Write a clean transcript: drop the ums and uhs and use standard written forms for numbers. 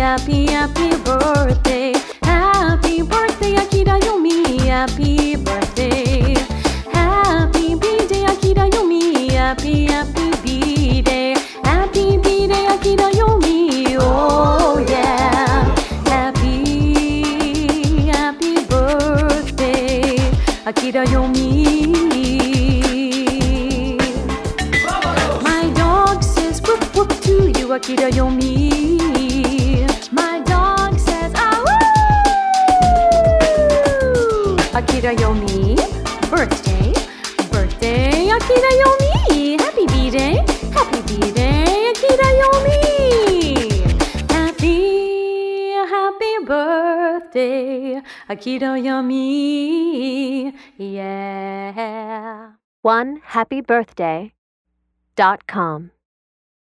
happy, happy birthday. Happy birthday, Akira Yomi. Happy birthday. Happy B-Day, Akira Yomi. Happy, happy B-Day. Happy B-Day, Akira Yomi. Oh yeah. Happy, happy birthday, Akira Yomi. My dog says whoop whoop to you, Akira Yomi. My dog says ah woo. Akira Yomi, birthday, birthday, Akira Yomi. Happy B-Day, happy B-Day, Akira Yomi. Happy, happy birthday, Akira Yomi. Yeah. OneHappyBirthday.com